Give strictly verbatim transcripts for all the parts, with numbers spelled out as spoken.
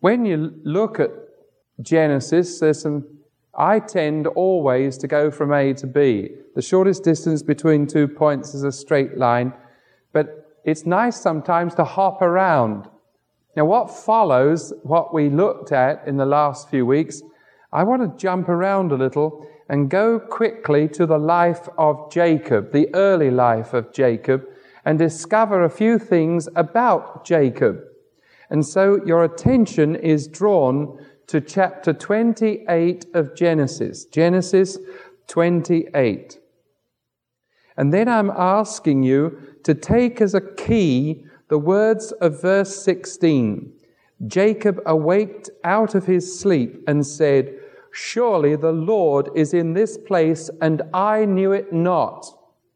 when you look at Genesis, there's some, I tend always to go from A to B. The shortest distance between two points is a straight line, but it's nice sometimes to hop around. Now, what follows what we looked at in the last few weeks, I want to jump around a little and go quickly to the life of Jacob, the early life of Jacob, and discover a few things about Jacob. And so your attention is drawn to chapter twenty-eight of Genesis, Genesis twenty-eight. And then I'm asking you to take as a key the words of verse sixteen. Jacob awaked out of his sleep and said, "Surely the Lord is in this place, and I knew it not."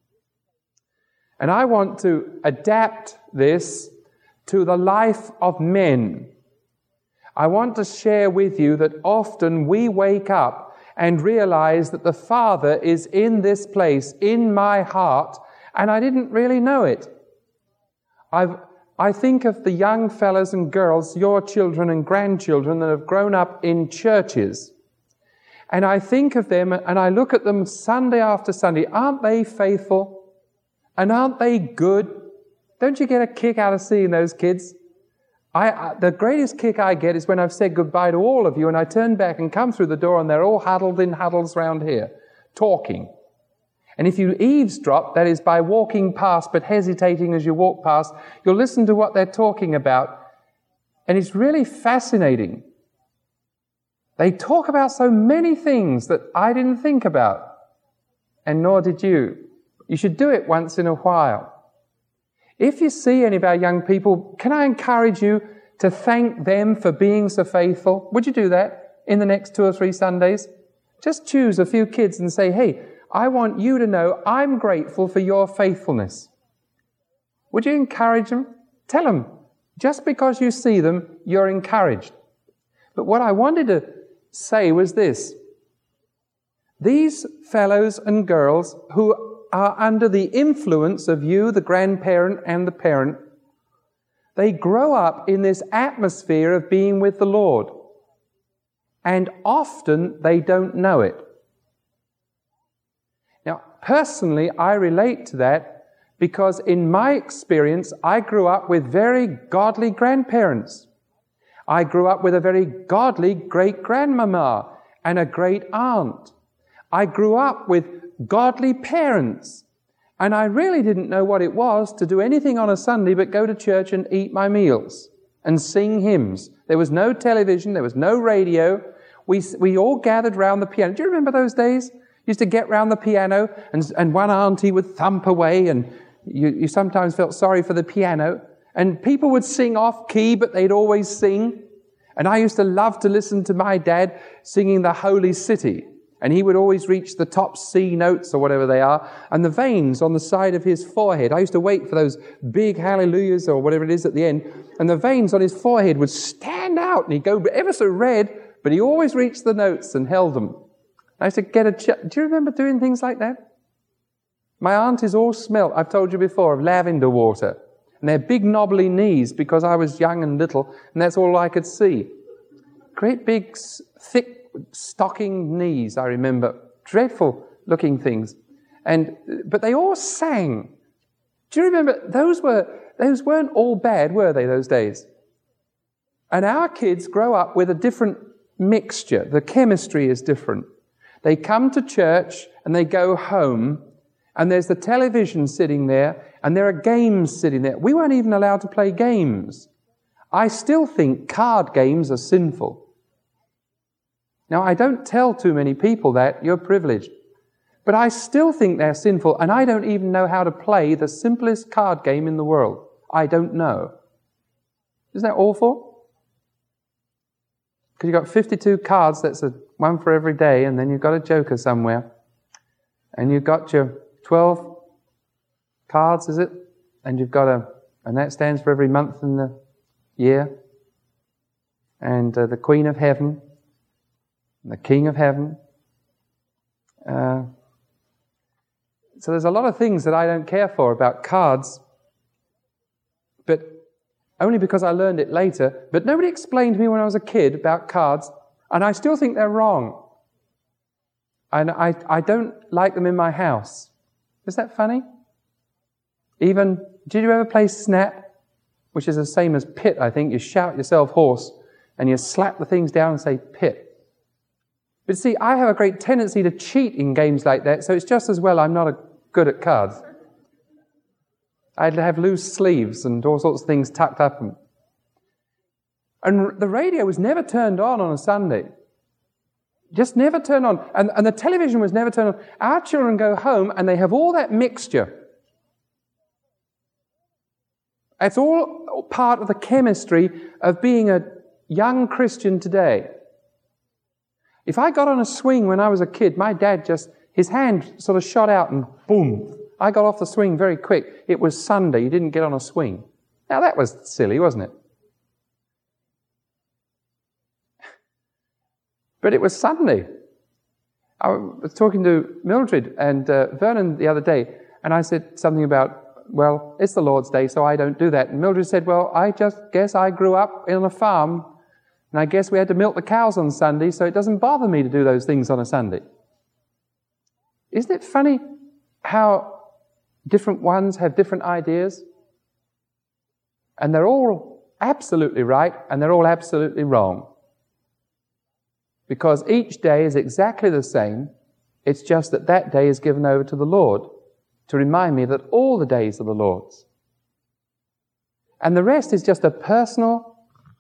And I want to adapt this to the life of men. I want to share with you that often we wake up and realize that the Father is in this place, in my heart, and I didn't really know it. I've, I think of the young fellas and girls, your children and grandchildren, that have grown up in churches. And I think of them and I look at them Sunday after Sunday. Aren't they faithful? And aren't they good? Don't you get a kick out of seeing those kids? I, I, the greatest kick I get is when I've said goodbye to all of you and I turn back and come through the door and they're all huddled in huddles round here, talking. And if you eavesdrop, that is by walking past but hesitating as you walk past, you'll listen to what they're talking about. And it's really fascinating. They talk about so many things that I didn't think about, and nor did you. You should do it once in a while. If you see any of our young people, can I encourage you to thank them for being so faithful? Would you do that in the next two or three Sundays? Just choose a few kids and say, "Hey, I want you to know I'm grateful for your faithfulness." Would you encourage them? Tell them, just because you see them, you're encouraged. But what I wanted to say was this. These fellows and girls who are under the influence of you, the grandparent and the parent, they grow up in this atmosphere of being with the Lord. And often they don't know it. Now, personally, I relate to that because in my experience, I grew up with very godly grandparents. I grew up with a very godly great-grandmama and a great aunt. I grew up with godly parents, and I really didn't know what it was to do anything on a Sunday but go to church and eat my meals and sing hymns. There was no television, there was no radio. We we all gathered round the piano. Do you remember those days? Used to get round the piano, and and one auntie would thump away, and you, you sometimes felt sorry for the piano. And people would sing off key, but they'd always sing. And I used to love to listen to my dad singing the Holy City. And he would always reach the top C notes or whatever they are, and the veins on the side of his forehead. I used to wait for those big hallelujahs or whatever it is at the end, and the veins on his forehead would stand out, and he'd go ever so red, but he always reached the notes and held them. I used to get a... Ch- Do you remember doing things like that? My aunties all smelt, I've told you before, of lavender water. And their big knobbly knees, because I was young and little, and that's all I could see. Great big, thick, stocking knees, I remember. Dreadful looking things. And but they all sang. Do you remember? Those were those weren't all bad, were they, those days? And our kids grow up with a different mixture. The chemistry is different. They come to church and they go home, and there's the television sitting there, and there are games sitting there. We weren't even allowed to play games. I still think card games are sinful. Now, I don't tell too many people that. You're privileged. But I still think they're sinful, and I don't even know how to play the simplest card game in the world. I don't know. Isn't that awful? Because you've got fifty-two cards, that's a one for every day, and then you've got a joker somewhere. And you've got your twelve cards, is it? And you've got a, and that stands for every month in the year. And uh, the Queen of Heaven, the King of Heaven. Uh, so there's a lot of things that I don't care for about cards. But only because I learned it later, but nobody explained to me when I was a kid about cards, and I still think they're wrong. And I, I don't like them in my house. Is that funny? Even, did you ever play Snap? Which is the same as pit, I think. You shout yourself hoarse, and you slap the things down and say pit. But see, I have a great tendency to cheat in games like that, so it's just as well I'm not a, good at cards. I'd have loose sleeves and all sorts of things tucked up. And, and the radio was never turned on on a Sunday. Just never turned on. And, and the television was never turned on. Our children go home and they have all that mixture. It's all part of the chemistry of being a young Christian today. If I got on a swing when I was a kid, my dad just, his hand sort of shot out and boom, I got off the swing very quick. It was Sunday, you didn't get on a swing. Now that was silly, wasn't it? But it was Sunday. I was talking to Mildred and uh, Vernon the other day, and I said something about, well, it's the Lord's Day, so I don't do that. And Mildred said, well, I just guess I grew up in a farm, and I guess we had to milk the cows on Sunday, so it doesn't bother me to do those things on a Sunday. Isn't it funny how different ones have different ideas? And they're all absolutely right, and they're all absolutely wrong. Because each day is exactly the same, it's just that that day is given over to the Lord to remind me that all the days are the Lord's. And the rest is just a personal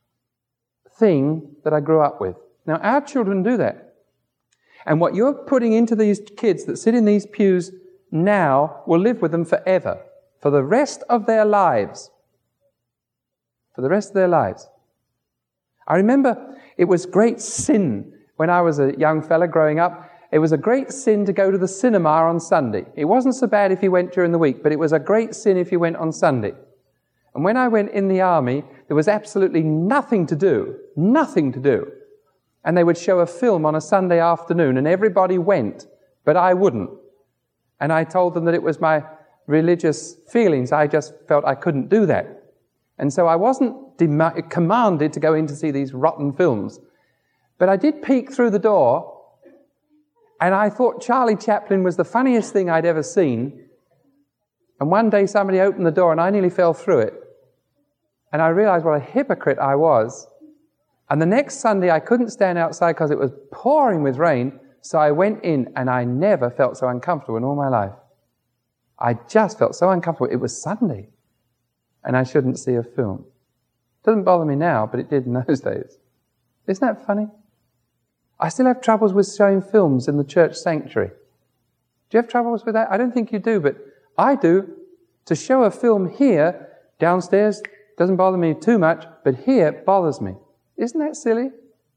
thing that I grew up with. Now, our children do that. And what you're putting into these kids that sit in these pews now will live with them forever, for the rest of their lives. For the rest of their lives. I remember it was great sin when I was a young fella growing up. It was a great sin to go to the cinema on Sunday. It wasn't so bad if you went during the week, but it was a great sin if you went on Sunday. And when I went in the army, there was absolutely nothing to do, nothing to do. And they would show a film on a Sunday afternoon, and everybody went, but I wouldn't. And I told them that it was my religious feelings. I just felt I couldn't do that. And so I wasn't dem- commanded to go in to see these rotten films. But I did peek through the door, and I thought Charlie Chaplin was the funniest thing I'd ever seen. And one day somebody opened the door, and I nearly fell through it. And I realized what a hypocrite I was. And the next Sunday, I couldn't stand outside because it was pouring with rain. So I went in, and I never felt so uncomfortable in all my life. I just felt so uncomfortable. It was Sunday, and I shouldn't see a film. It doesn't bother me now, but it did in those days. Isn't that funny? I still have troubles with showing films in the church sanctuary. Do you have troubles with that? I don't think you do, but I do. To show a film here, downstairs, doesn't bother me too much, but here it bothers me. Isn't that silly?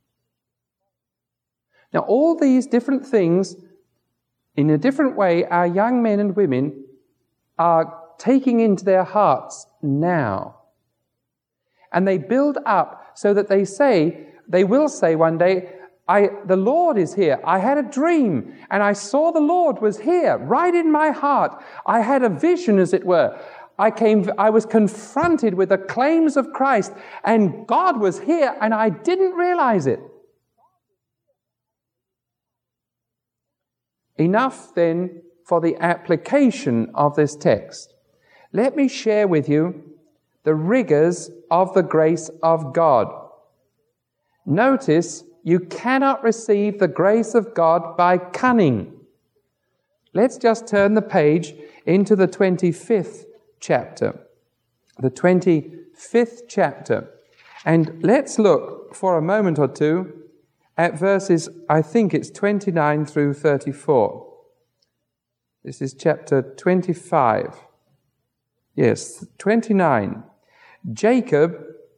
Now, all these different things, in a different way, our young men and women are taking into their hearts now. And they build up so that they say, they will say one day, I, the Lord is here. I had a dream, and I saw the Lord was here, right in my heart. I had a vision, as it were. I came, I was confronted with the claims of Christ, and God was here, and I didn't realize it. Enough, then, for the application of this text. Let me share with you the rigors of the grace of God. Notice, you cannot receive the grace of God by cunning. Let's just turn the page into the twenty-fifth chapter. The twenty-fifth chapter. And let's look for a moment or two at verses, I think it's twenty-nine through thirty-four. This is chapter twenty-five. Yes, twenty-nine. Jacob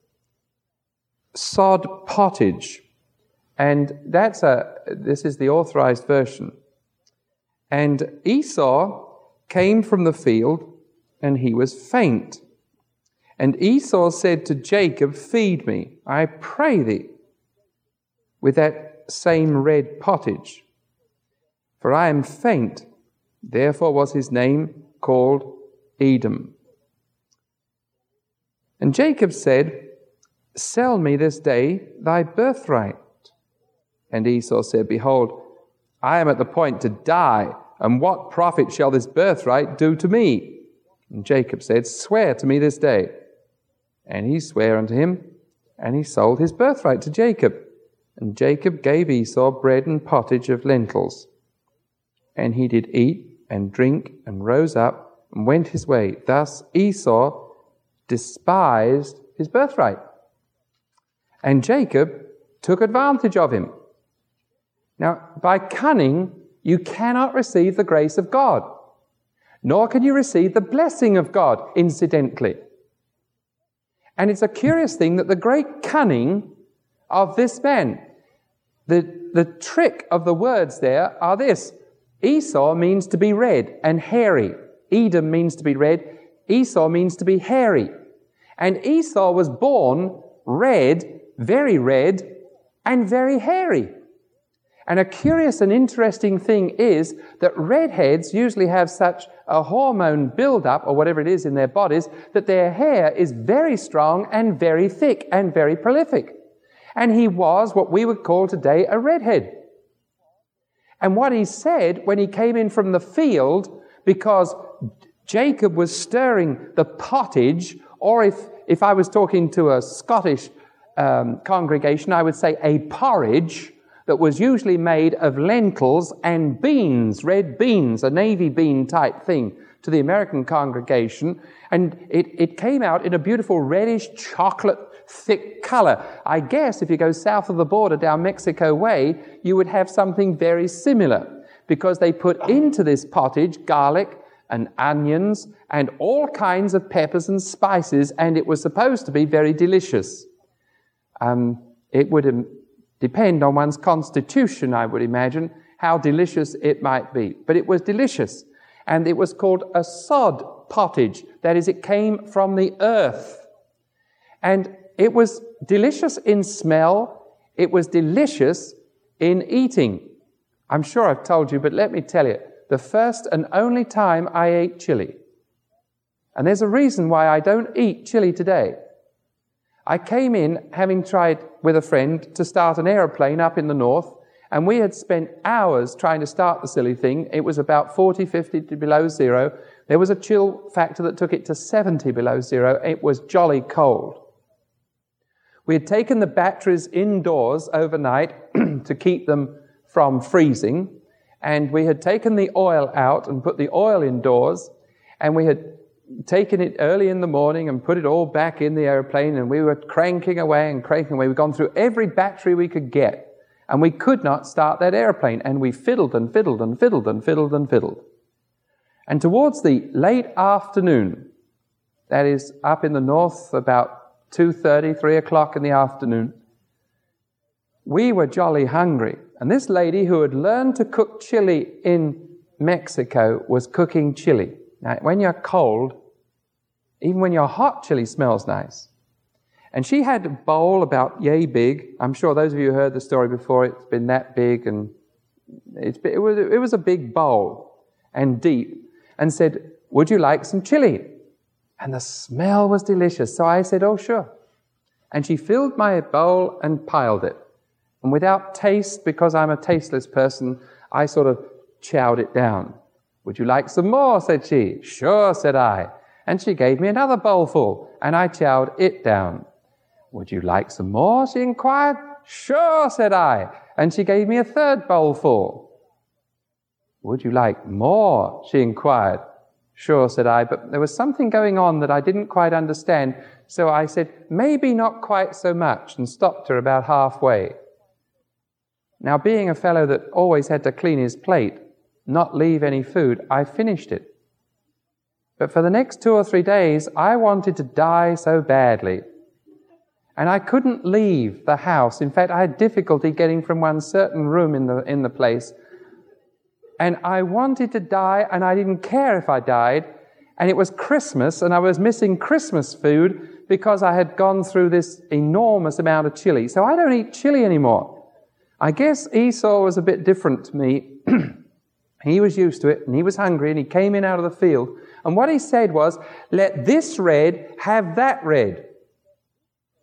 sod pottage. And that's a, this is the authorized version. And Esau came from the field, and he was faint. And Esau said to Jacob, feed me, I pray thee, with that same red pottage. For I am faint. Therefore was his name called Edom. And Jacob said, "Sell me this day thy birthright." And Esau said, "Behold, I am at the point to die, and what profit shall this birthright do to me?" And Jacob said, "Swear to me this day." And he sware unto him, and he sold his birthright to Jacob. And Jacob gave Esau bread and pottage of lentils. And he did eat and drink, and rose up, and went his way. Thus Esau despised his birthright. And Jacob took advantage of him. Now, by cunning, you cannot receive the grace of God, nor can you receive the blessing of God, incidentally. And it's a curious thing that the great cunning of this man, the, the trick of the words there are this. Esau means to be red and hairy. Edom means to be red. Esau means to be hairy. And Esau was born red, very red, and very hairy. And a curious and interesting thing is that redheads usually have such a hormone build-up, or whatever it is in their bodies, that their hair is very strong and very thick and very prolific. And he was what we would call today a redhead. And what he said when he came in from the field, because Jacob was stirring the pottage, or if, if I was talking to a Scottish um, congregation, I would say a porridge, that was usually made of lentils and beans, red beans, a navy bean type thing to the American congregation. And it, it came out in a beautiful reddish chocolate thick color. I guess if you go south of the border down Mexico way, you would have something very similar, because they put into this pottage garlic and onions and all kinds of peppers and spices, and it was supposed to be very delicious. Um, it would have depend on one's constitution, I would imagine, how delicious it might be. But it was delicious. And it was called a sod pottage. That is, it came from the earth. And it was delicious in smell. It was delicious in eating. I'm sure I've told you, but let me tell you, the first and only time I ate chili. And there's a reason why I don't eat chili today. I came in having tried with a friend to start an aeroplane up in the north, and we had spent hours trying to start the silly thing. It was about forty, fifty below zero. There was a chill factor that took it to seventy below zero. It was jolly cold. We had taken the batteries indoors overnight to keep them from freezing, and we had taken the oil out and put the oil indoors, and we had taken it early in the morning and put it all back in the airplane, and we were cranking away and cranking away. We'd gone through every battery we could get, and we could not start that airplane, and we fiddled and fiddled and fiddled and fiddled and fiddled. And towards the late afternoon, that is up in the north about two thirty, three o'clock in the afternoon, we were jolly hungry. And this lady who had learned to cook chili in Mexico was cooking chili. Now, when you're cold, even when you're hot, chili smells nice. And she had a bowl about yay big. I'm sure those of you who heard the story before, it's been that big, and it's, it was, it was a big bowl and deep, and said, "Would you like some chili?" And the smell was delicious. So I said, "Oh, sure." And she filled my bowl and piled it. And without taste, because I'm a tasteless person, I sort of chowed it down. "Would you like some more?" said she. "Sure," said I. And she gave me another bowlful, and I chowed it down. "Would you like some more?" she inquired. "Sure," said I. And she gave me a third bowlful. "Would you like more?" she inquired. "Sure," said I, but there was something going on that I didn't quite understand, so I said, "Maybe not quite so much," and stopped her about halfway. Now, being a fellow that always had to clean his plate, not leave any food, I finished it. But for the next two or three days, I wanted to die so badly. And I couldn't leave the house. In fact, I had difficulty getting from one certain room in the, in the place. And I wanted to die, and I didn't care if I died. And it was Christmas, and I was missing Christmas food because I had gone through this enormous amount of chili. So I don't eat chili anymore. I guess Esau was a bit different to me. He was used to it, and he was hungry, and he came in out of the field. And what he said was, "Let this red have that red."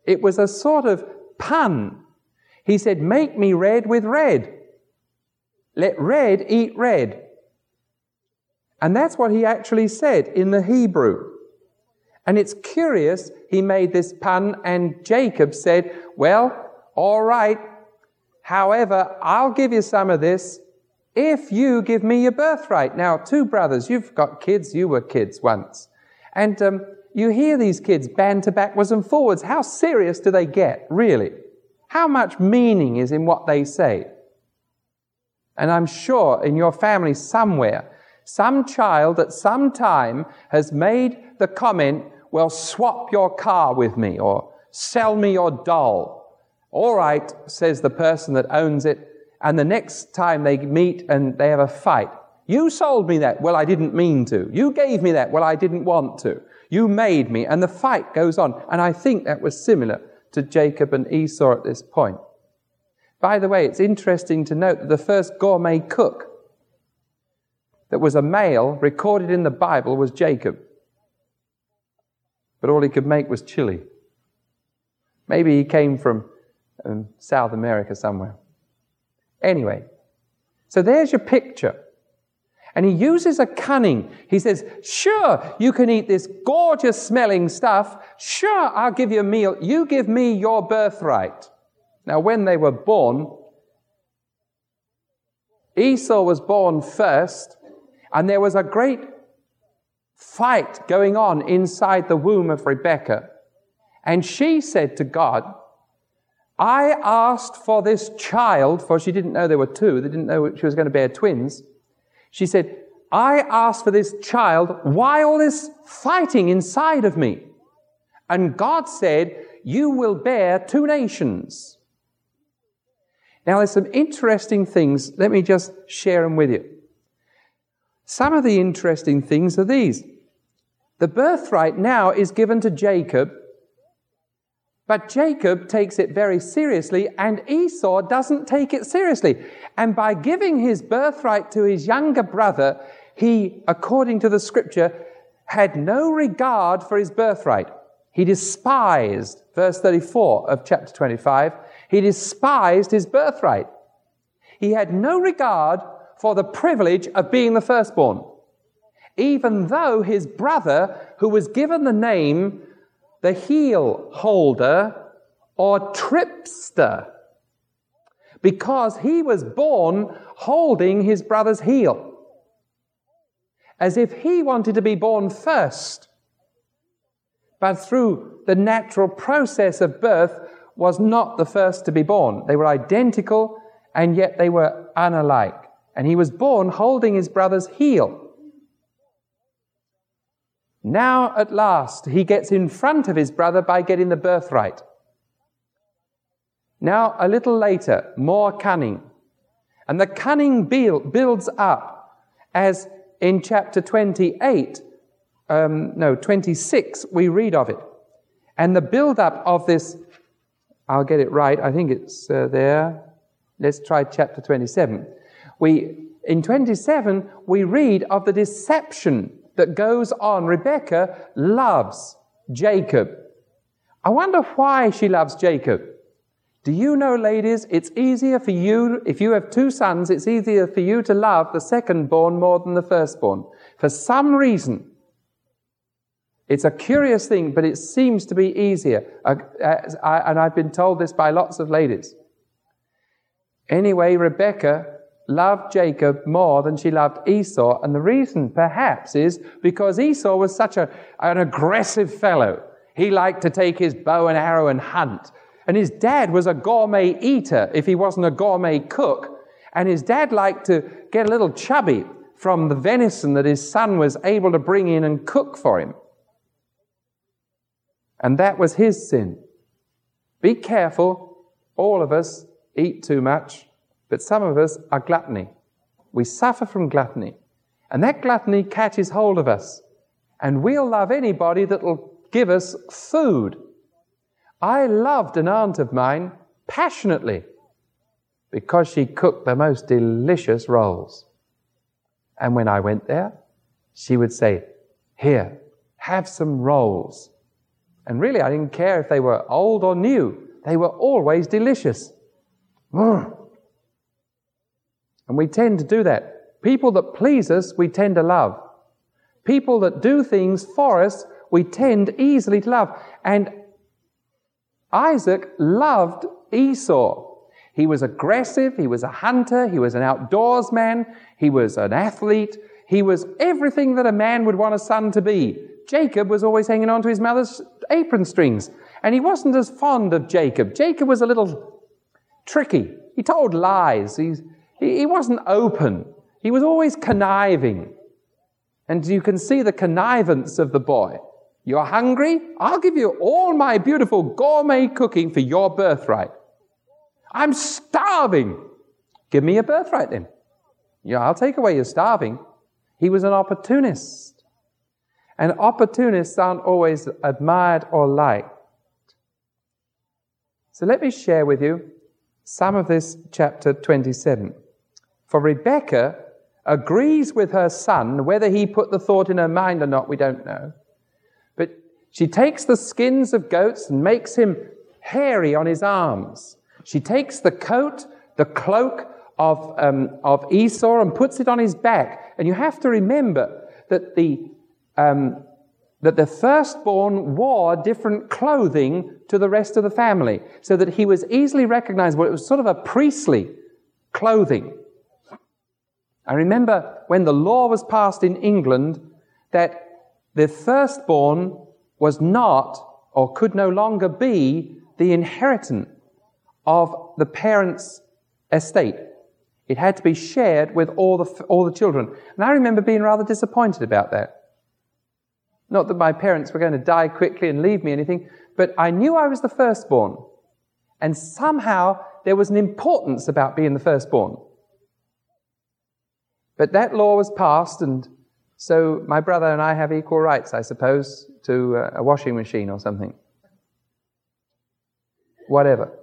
It was a sort of pun. He said, make me red with red. Let red eat red. And that's what he actually said in the Hebrew. And it's curious, he made this pun, and Jacob said, well, all right, however, I'll give you some of this if you give me your birthright. Now, two brothers, you've got kids, you were kids once. And um, you hear these kids banter backwards and forwards. How serious do they get, really? How much meaning is in what they say? And I'm sure in your family somewhere, some child at some time has made the comment, well, swap your car with me, or sell me your doll. All right, says the person that owns it, and the next time they meet and they have a fight, you sold me that. Well, I didn't mean to. You gave me that. Well, I didn't want to. You made me. And the fight goes on. And I think that was similar to Jacob and Esau at this point. By the way, it's interesting to note that the first gourmet cook that was a male recorded in the Bible was Jacob. But all he could make was chili. Maybe he came from um, South America somewhere. Anyway, so there's your picture. And he uses a cunning. He says, sure, you can eat this gorgeous smelling stuff. Sure, I'll give you a meal. You give me your birthright. Now, when they were born, Esau was born first, and there was a great fight going on inside the womb of Rebekah. And she said to God, I asked for this child, for she didn't know there were two. They didn't know she was going to bear twins. She said, I asked for this child. Why all this fighting inside of me? And God said, you will bear two nations. Now, there's some interesting things. Let me just share them with you. Some of the interesting things are these. The birthright now is given to Jacob, but Jacob takes it very seriously, and Esau doesn't take it seriously. And by giving his birthright to his younger brother, he, according to the scripture, had no regard for his birthright. He despised, verse thirty-four of chapter twenty-five, he despised his birthright. He had no regard for the privilege of being the firstborn, even though his brother, who was given the name the heel holder or tripster, because he was born holding his brother's heel, as if he wanted to be born first, but through the natural process of birth was not the first to be born. They were identical, and yet they were unalike. And he was born holding his brother's heel. Now, at last, he gets in front of his brother by getting the birthright. Now, a little later, more cunning. And the cunning builds up as in chapter twenty-eight, um, no, twenty-six, we read of it. And the build-up of this, I'll get it right, I think it's uh, there. Let's try chapter twenty-seven. We, in twenty-seven, we read of the deception that goes on. Rebekah loves Jacob. I wonder why she loves Jacob. Do you know, ladies, it's easier for you, if you have two sons, it's easier for you to love the second-born more than the firstborn. For some reason. It's a curious thing, but it seems to be easier. Uh, uh, I, and I've been told this by lots of ladies. Anyway, Rebekah loved Jacob more than she loved Esau, and the reason perhaps is because Esau was such a, an aggressive fellow. He liked to take his bow and arrow and hunt, and his dad was a gourmet eater if he wasn't a gourmet cook, and his dad liked to get a little chubby from the venison that his son was able to bring in and cook for him. And that was his sin. Be careful, all of us eat too much, but some of us are gluttony. We suffer from gluttony. And that gluttony catches hold of us. And we'll love anybody that will give us food. I loved an aunt of mine passionately because she cooked the most delicious rolls. And when I went there, she would say, here, have some rolls. And really, I didn't care if they were old or new. They were always delicious. Mm. And we tend to do that. People that please us, we tend to love. People that do things for us, we tend easily to love. And Isaac loved Esau. He was aggressive, he was a hunter, he was an outdoors man, he was an athlete, he was everything that a man would want a son to be. Jacob was always hanging on to his mother's apron strings, and he wasn't as fond of Jacob. Jacob was a little tricky. He told lies. He's, he, he wasn't open. He was always conniving. And you can see the connivance of the boy. You're hungry? I'll give you all my beautiful gourmet cooking for your birthright. I'm starving. Give me your birthright then. Yeah, I'll take away your starving. He was an opportunist. And opportunists aren't always admired or liked. So let me share with you some of this chapter twenty-seven. For Rebekah agrees with her son, whether he put the thought in her mind or not, we don't know. But she takes the skins of goats and makes him hairy on his arms. She takes the coat, the cloak of, um, of Esau and puts it on his back. And you have to remember that the, um, that the firstborn wore different clothing to the rest of the family, so that he was easily recognizable. It was sort of a priestly clothing. I remember when the law was passed in England that the firstborn was not, or could no longer be, the inheritant of the parents' estate. It had to be shared with all the all the children. And I remember being rather disappointed about that. Not that my parents were going to die quickly and leave me anything, but I knew I was the firstborn. And somehow there was an importance about being the firstborn. But that law was passed, and so my brother and I have equal rights, I suppose, to a washing machine or something. Whatever.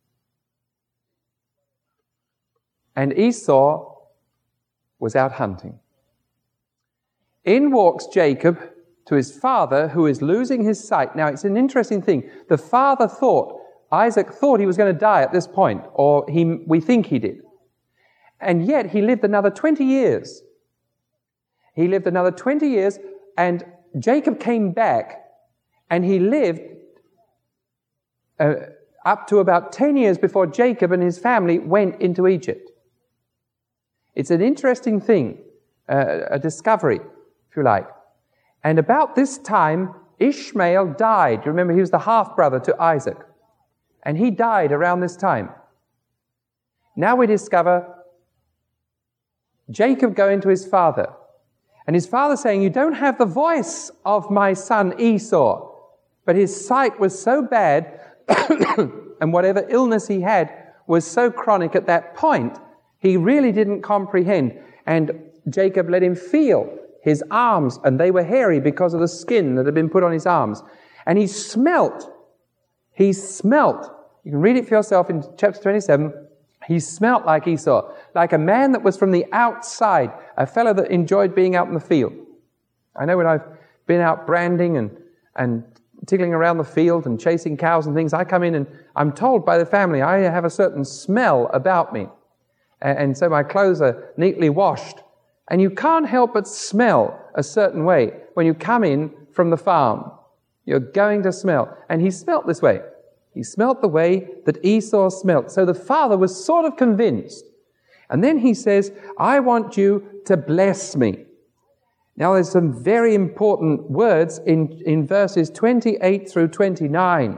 And Esau was out hunting. In walks Jacob to his father, who is losing his sight. Now, it's an interesting thing. The father thought, Isaac thought he was going to die at this point, or he, we think he did. And yet he lived another twenty years. He lived another twenty years, and Jacob came back, and he lived uh, up to about ten years before Jacob and his family went into Egypt. It's an interesting thing, uh, a discovery, if you like. And about this time, Ishmael died. You remember, he was the half-brother to Isaac. And he died around this time. Now we discover Jacob going to his father. And his father saying, you don't have the voice of my son Esau. But his sight was so bad, and whatever illness he had was so chronic at that point, he really didn't comprehend. And Jacob let him feel his arms, and they were hairy because of the skin that had been put on his arms. And he smelt. He smelt. You can read it for yourself in chapter twenty-seven. He smelt like Esau, like a man that was from the outside, a fellow that enjoyed being out in the field. I know when I've been out branding and, and tickling around the field and chasing cows and things, I come in and I'm told by the family I have a certain smell about me. And, and so my clothes are neatly washed. And you can't help but smell a certain way when you come in from the farm. You're going to smell. And he smelt this way. He smelt the way that Esau smelt. So the father was sort of convinced. And then he says, I want you to bless me. Now there's some very important words in, in verses twenty-eight through twenty-nine.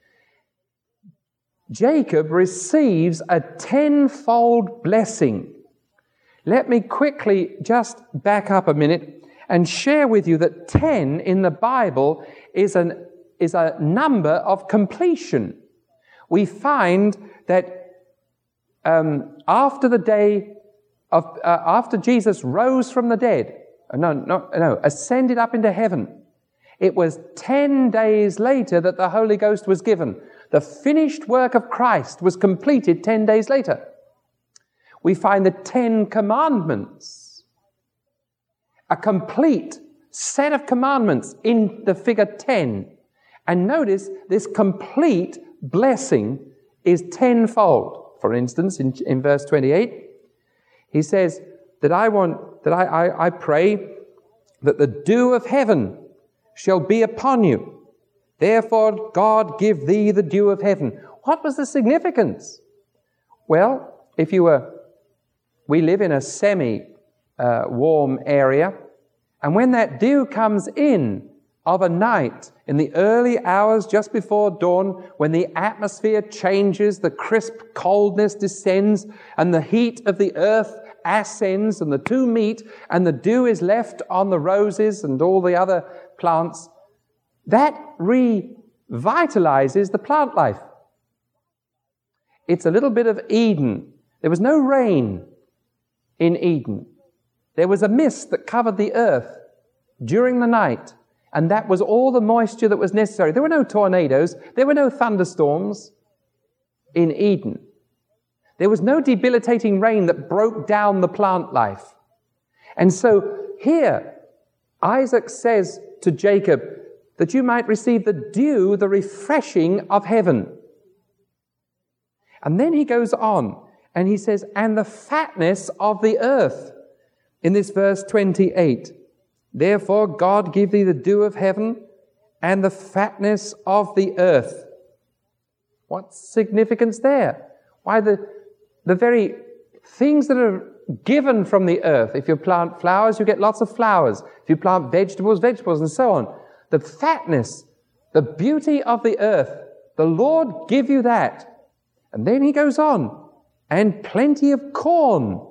Jacob receives a tenfold blessing. Let me quickly just back up a minute and share with you that ten in the Bible is an is a number of completion. We find that um, after the day of, uh, after Jesus rose from the dead, no, no, no, ascended up into heaven, it was ten days later that the Holy Ghost was given. The finished work of Christ was completed ten days later. We find the Ten Commandments, a complete set of commandments in the figure ten. And notice this complete blessing is tenfold. For instance, in, in verse twenty-eight, he says that I want, that I, I, I pray that the dew of heaven shall be upon you. Therefore, God give thee the dew of heaven. What was the significance? Well, if you were, we live in a semi-warm uh, area, and when that dew comes in of a night, in the early hours just before dawn, when the atmosphere changes, the crisp coldness descends, and the heat of the earth ascends, and the two meet, and the dew is left on the roses and all the other plants, that revitalizes the plant life. It's a little bit of Eden. There was no rain in Eden. There was a mist that covered the earth during the night, and that was all the moisture that was necessary. There were no tornadoes. There were no thunderstorms in Eden. There was no debilitating rain that broke down the plant life. And so here, Isaac says to Jacob that you might receive the dew, the refreshing of heaven. And then he goes on and he says, and the fatness of the earth. In this verse twenty-eight, therefore God give thee the dew of heaven and the fatness of the earth. What's significance there? Why, the, the very things that are given from the earth. If you plant flowers, you get lots of flowers. If you plant vegetables, vegetables, and so on. The fatness, the beauty of the earth, the Lord give you that. And then he goes on, and plenty of corn,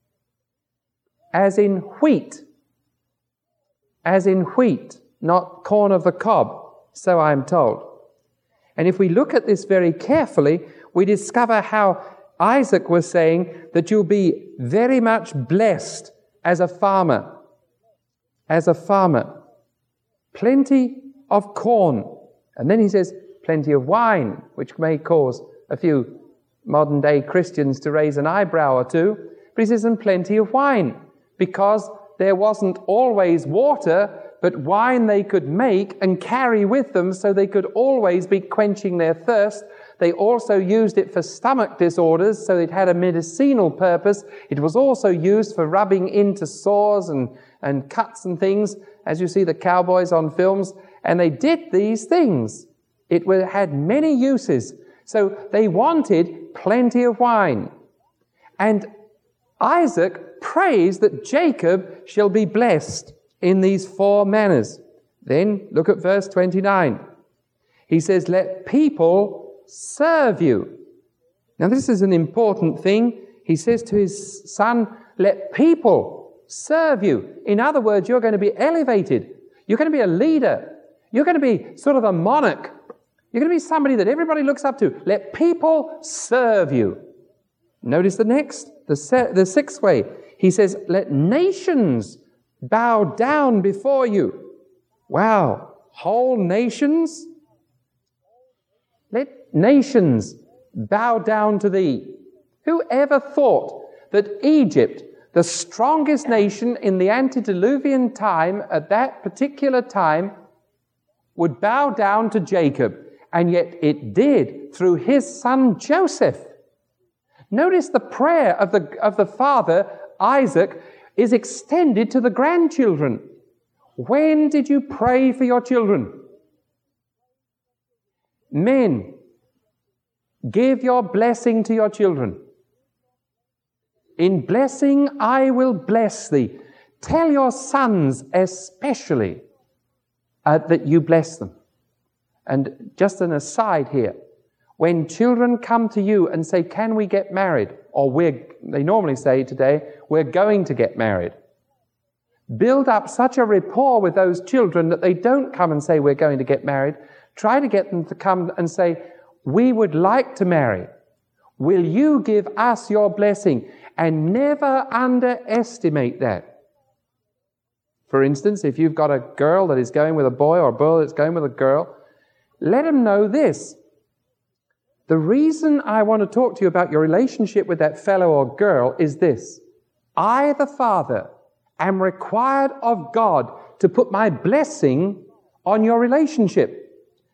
as in wheat, as in wheat, not corn of the cob, so I am told. And if we look at this very carefully, we discover how Isaac was saying that you'll be very much blessed as a farmer, as a farmer. Plenty of corn. And then he says, plenty of wine, which may cause a few modern-day Christians to raise an eyebrow or two. But he says, and plenty of wine, because there wasn't always water, but wine they could make and carry with them so they could always be quenching their thirst. They also used it for stomach disorders, so it had a medicinal purpose. It was also used for rubbing into sores and, and cuts and things, as you see the cowboys on films. And they did these things. It had many uses. So they wanted plenty of wine. And Isaac prays that Jacob shall be blessed in these four manners. Then look at verse twenty-nine. He says, let people serve you. Now this is an important thing. He says to his son, let people serve you. In other words, you're going to be elevated. You're going to be a leader. You're going to be sort of a monarch. You're going to be somebody that everybody looks up to. Let people serve you. Notice the next, the, se- the sixth way. He says, let nations bow down before you. Wow. Whole nations? Let nations bow down to thee. Who ever thought that Egypt, the strongest nation in the antediluvian time, at that particular time, would bow down to Jacob? And yet it did through his son Joseph. Notice the prayer of the, of the father, Isaac, is extended to the grandchildren. When did you pray for your children? Men, give your blessing to your children. In blessing I will bless thee. Tell your sons especially uh, that you bless them. And just an aside here, when children come to you and say, can we get married? Or we're, they normally say today, we're going to get married. Build up such a rapport with those children that they don't come and say, we're going to get married. Try to get them to come and say, we would like to marry. Will you give us your blessing? And never underestimate that. For instance, if you've got a girl that is going with a boy or a boy that's going with a girl, let them know this. The reason I want to talk to you about your relationship with that fellow or girl is this. I, the father, am required of God to put my blessing on your relationship.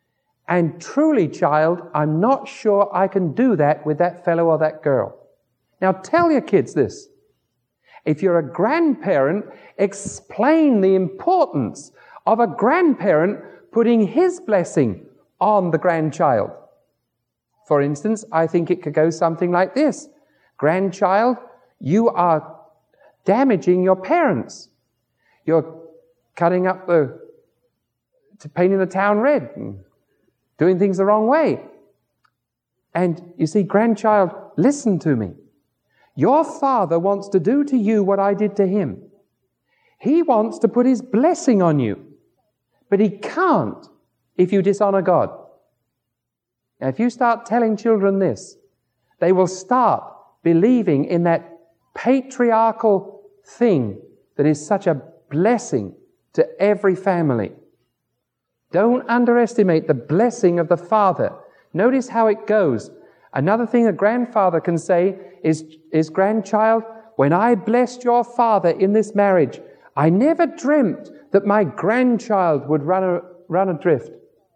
And truly, child, I'm not sure I can do that with that fellow or that girl. Now tell your kids this. If you're a grandparent, explain the importance of a grandparent putting his blessing on the grandchild. For instance, I think it could go something like this. Grandchild, you are damaging your parents. You're cutting up the, painting the town red, and doing things the wrong way. And you see, grandchild, listen to me. Your father wants to do to you what I did to him. He wants to put his blessing on you, but he can't if you dishonor God. Now, if you start telling children this, they will start believing in that patriarchal thing that is such a blessing to every family. Don't underestimate the blessing of the father. Notice how it goes. Another thing a grandfather can say is, is grandchild, when I blessed your father in this marriage, I never dreamt that my grandchild would run, a, run adrift.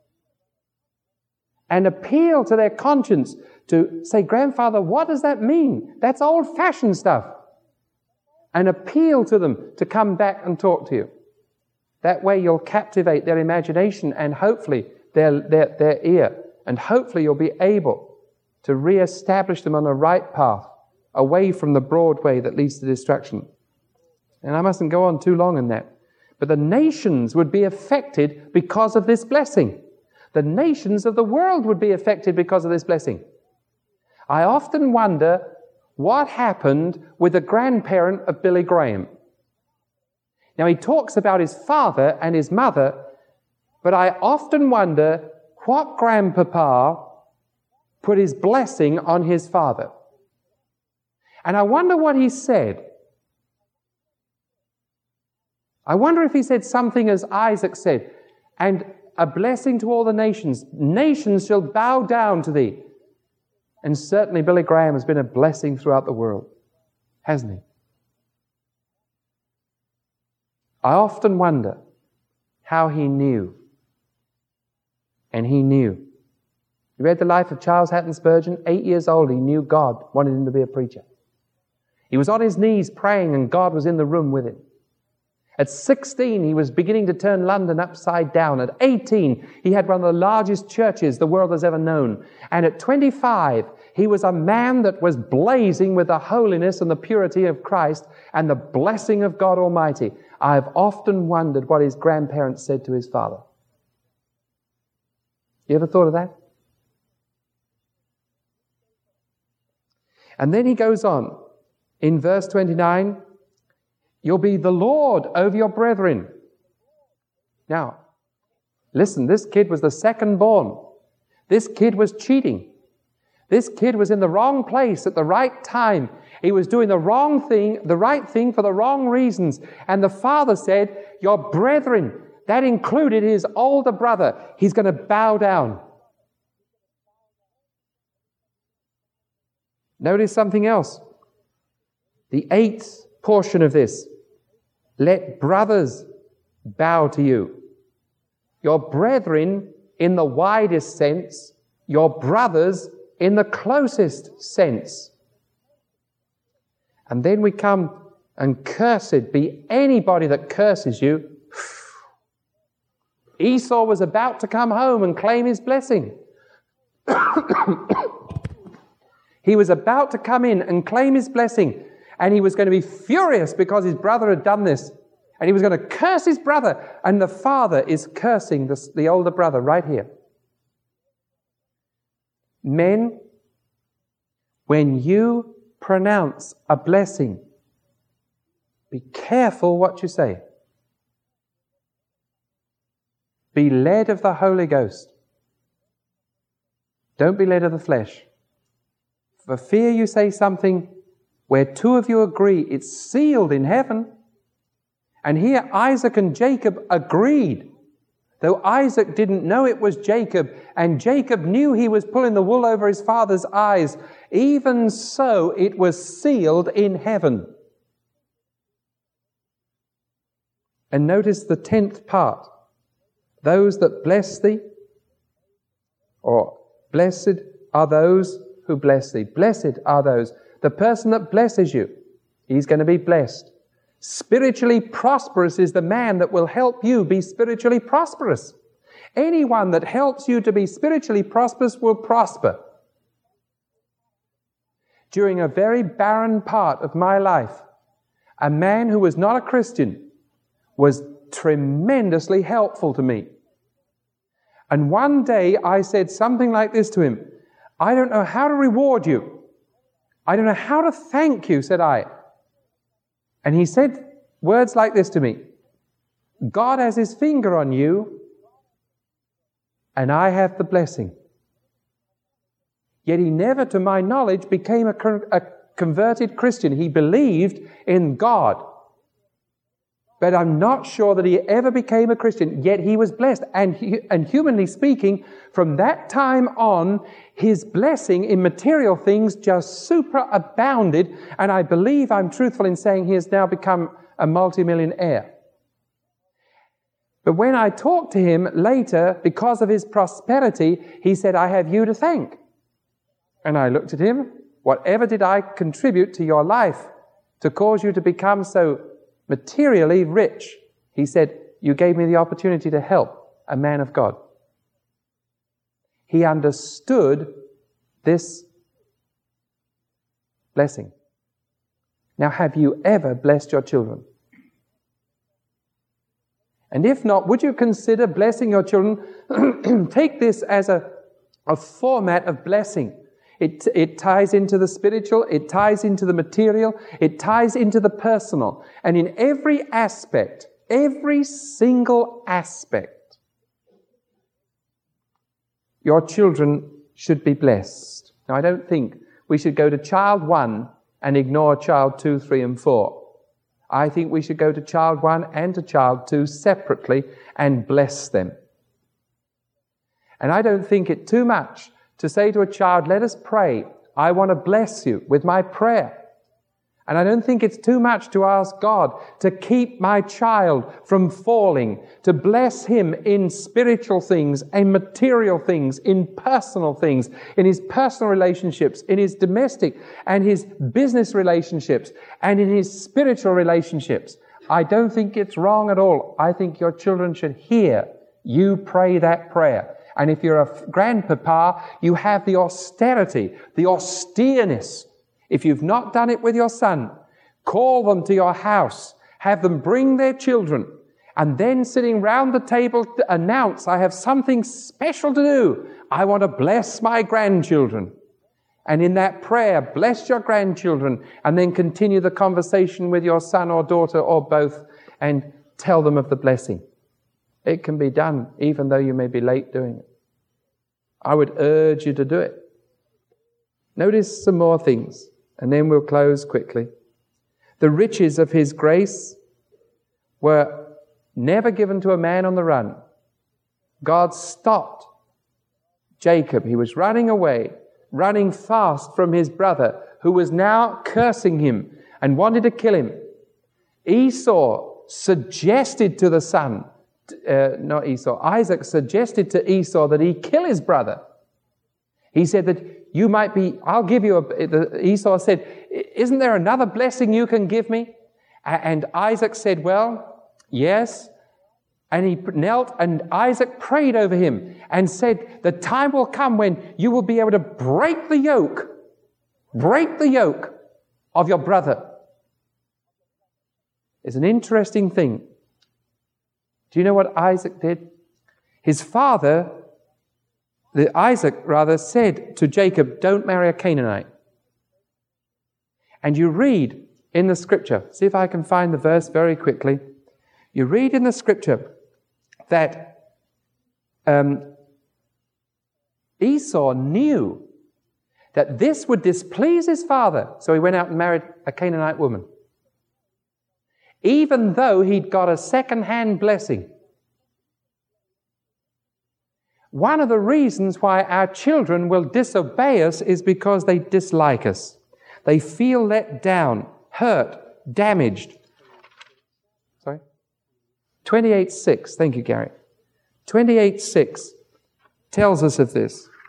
And appeal to their conscience to say, grandfather, what does that mean? That's old-fashioned stuff. And appeal to them to come back and talk to you. That way you'll captivate their imagination and hopefully their, their, their ear. And hopefully you'll be able to re-establish them on the right path, away from the broad way that leads to destruction. And I mustn't go on too long in that. But the nations would be affected because of this blessing. The nations of the world would be affected because of this blessing. I often wonder what happened with the grandparent of Billy Graham. Now, he talks about his father and his mother, but I often wonder what grandpapa put his blessing on his father. And I wonder what he said. I wonder if he said something as Isaac said, and a blessing to all the nations. Nations shall bow down to thee. And certainly Billy Graham has been a blessing throughout the world, hasn't he? I often wonder how he knew. And he knew. You read the life of Charles Hatton Spurgeon? Eight years old, he knew God wanted him to be a preacher. He was on his knees praying and God was in the room with him. At sixteen, he was beginning to turn London upside down. At eighteen, he had one of the largest churches the world has ever known. And at twenty-five, he was a man that was blazing with the holiness and the purity of Christ and the blessing of God Almighty. I've often wondered what his grandparents said to his father. You ever thought of that? And then he goes on in verse twenty-nine, you'll be the Lord over your brethren. Now, listen, this kid was the second born. This kid was cheating. This kid was in the wrong place at the right time. He was doing the wrong thing, the right thing for the wrong reasons. And the father said, your brethren, that included his older brother, he's going to bow down. Notice something else. The eighth portion of this. Let brothers bow to you. Your brethren in the widest sense, your brothers in the closest sense. And then we come and cursed be anybody that curses you. Esau was about to come home and claim his blessing. He was about to come in and claim his blessing. And he was going to be furious because his brother had done this. And he was going to curse his brother. And the father is cursing the, the older brother right here. Men, when you pronounce a blessing, be careful what you say. Be led of the Holy Ghost. Don't be led of the flesh. For fear you say something where two of you agree, it's sealed in heaven. And here Isaac and Jacob agreed. Though Isaac didn't know it was Jacob, and Jacob knew he was pulling the wool over his father's eyes, even so it was sealed in heaven. And notice the tenth part. Those that bless thee, Or, blessed are those who bless thee. Blessed are those. The person that blesses you, he's going to be blessed. Spiritually prosperous is the man that will help you be spiritually prosperous. Anyone that helps you to be spiritually prosperous will prosper. During a very barren part of my life, a man who was not a Christian was tremendously helpful to me. And one day I said something like this to him, I don't know how to reward you. I don't know how to thank you, said I. And he said words like this to me, God has his finger on you, and I have the blessing. Yet he never, to my knowledge, became a, a converted Christian. He believed in God. But I'm not sure that he ever became a Christian, yet he was blessed. And, he, and humanly speaking, from that time on, his blessing in material things just superabounded. And I believe I'm truthful in saying he has now become a multimillionaire. But when I talked to him later, because of his prosperity, he said, I have you to thank. And I looked at him, whatever did I contribute to your life to cause you to become so materially rich? He said, you gave me the opportunity to help a man of God. He understood this blessing. Now, have you ever blessed your children? And if not, would you consider blessing your children? Take this as a, a format of blessing. It, it ties into the spiritual, it ties into the material, it ties into the personal. And in every aspect, every single aspect, your children should be blessed. Now, I don't think we should go to child one and ignore child two, three, and four. I think we should go to child one and to child two separately and bless them. And I don't think it too much to say to a child, let us pray. I want to bless you with my prayer. And I don't think it's too much to ask God to keep my child from falling, to bless him in spiritual things, in material things, in personal things, in his personal relationships, in his domestic and his business relationships, and in his spiritual relationships. I don't think it's wrong at all. I think your children should hear you pray that prayer. And if you're a grandpapa, you have the austerity, the austereness. If you've not done it with your son, call them to your house, have them bring their children, and then sitting round the table to announce, I have something special to do. I want to bless my grandchildren. And in that prayer, bless your grandchildren, and then continue the conversation with your son or daughter or both, and tell them of the blessing. It can be done, even though you may be late doing it. I would urge you to do it. Notice some more things, and then we'll close quickly. The riches of his grace were never given to a man on the run. God stopped Jacob. He was running away, running fast from his brother, who was now cursing him and wanted to kill him. Esau suggested to the son, Uh, not Esau, Isaac suggested to Esau that he kill his brother. He said that you might be, I'll give you a, the, Esau said, isn't there another blessing you can give me? And Isaac said, well, yes. And he knelt and Isaac prayed over him and said, the time will come when you will be able to break the yoke, break the yoke of your brother. It's an interesting thing. Do you know what Isaac did? His father, the Isaac rather, said to Jacob, don't marry a Canaanite. And you read in the scripture, see if I can find the verse very quickly. You read in the scripture that um, Esau knew that this would displease his father, so he went out and married a Canaanite woman. Even though he'd got a second-hand blessing. One of the reasons why our children will disobey us is because they dislike us. They feel let down, hurt, damaged. Sorry? twenty-eight six, thank you, Gary. twenty-eight six tells us of this.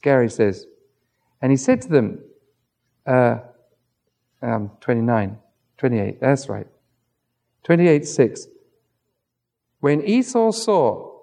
Gary says. And he said to them, uh, um, twenty-nine, twenty-eight, that's right. twenty-eight six. When Esau saw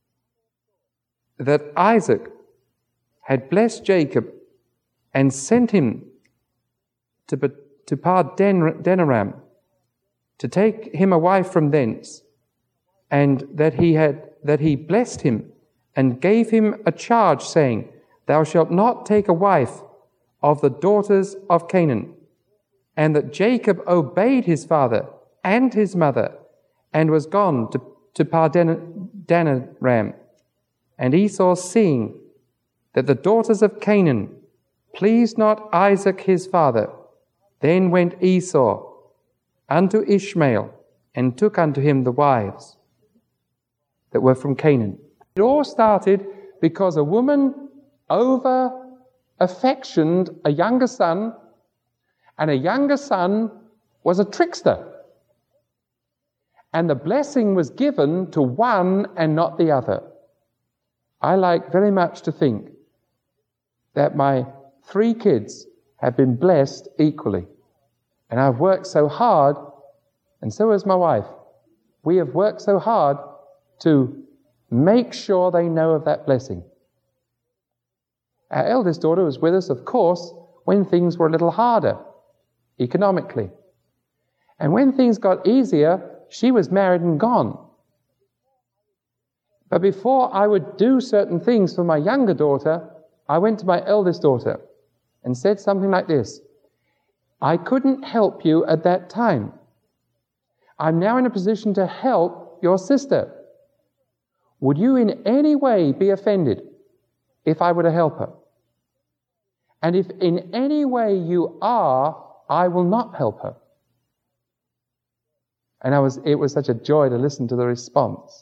that Isaac had blessed Jacob and sent him to, to Paddan-aram to take him a wife from thence, and that he had that he blessed him and gave him a charge, saying, Thou shalt not take a wife of the daughters of Canaan. And that Jacob obeyed his father and his mother, and was gone to, to Paddan-aram. And Esau, seeing that the daughters of Canaan pleased not Isaac his father, then went Esau unto Ishmael, and took unto him the wives that were from Canaan. It all started because a woman over-affectioned a younger son, and a younger son was a trickster. And the blessing was given to one and not the other. I like very much to think that my three kids have been blessed equally. And I've worked so hard, and so has my wife. We have worked so hard to make sure they know of that blessing. Our eldest daughter was with us, of course, when things were a little harder, economically. And when things got easier, she was married and gone. But before I would do certain things for my younger daughter, I went to my eldest daughter and said something like this: I couldn't help you at that time. I'm now in a position to help your sister. Would you in any way be offended if I were to help her? And if in any way you are, I will not help her. And I was, it was such a joy to listen to the response,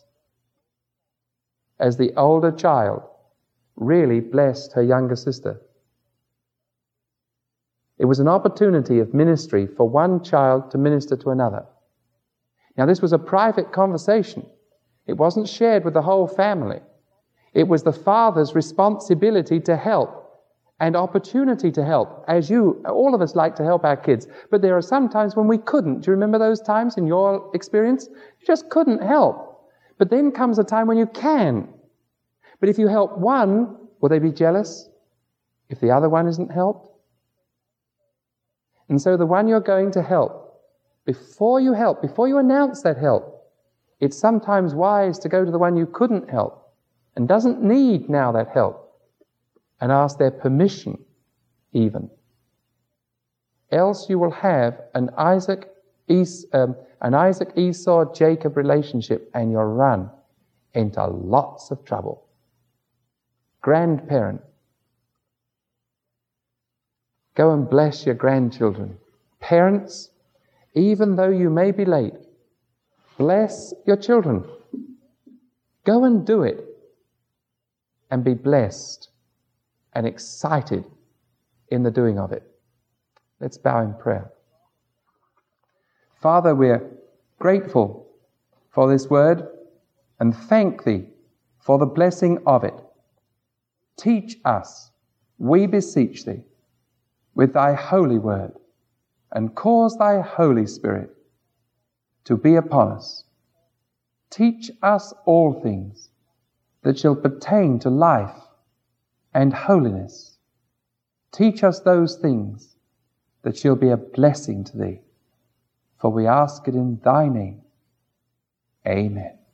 as the older child really blessed her younger sister. It was an opportunity of ministry for one child to minister to another. Now, this was a private conversation. It wasn't shared with the whole family. It was the father's responsibility to help and opportunity to help, as you, all of us like to help our kids. But there are some times when we couldn't. Do you remember those times in your experience? You just couldn't help. But then comes a time when you can. But if you help one, will they be jealous if the other one isn't helped? And so the one you're going to help, before you help, before you announce that help, it's sometimes wise to go to the one you couldn't help and doesn't need now that help, and ask their permission even. Else you will have an Isaac, Es- um, an Isaac Esau Jacob relationship, and you'll run into lots of trouble. Grandparent, go and bless your grandchildren. Parents, even though you may be late, bless your children. Go and do it, and be blessed and excited in the doing of it. Let's bow in prayer. Father, we're grateful for this word and thank Thee for the blessing of it. Teach us, we beseech Thee, with Thy holy word, and cause Thy Holy Spirit to be upon us. Teach us all things that shall pertain to life and holiness. Teach us those things that shall be a blessing to Thee. For we ask it in Thy name. Amen.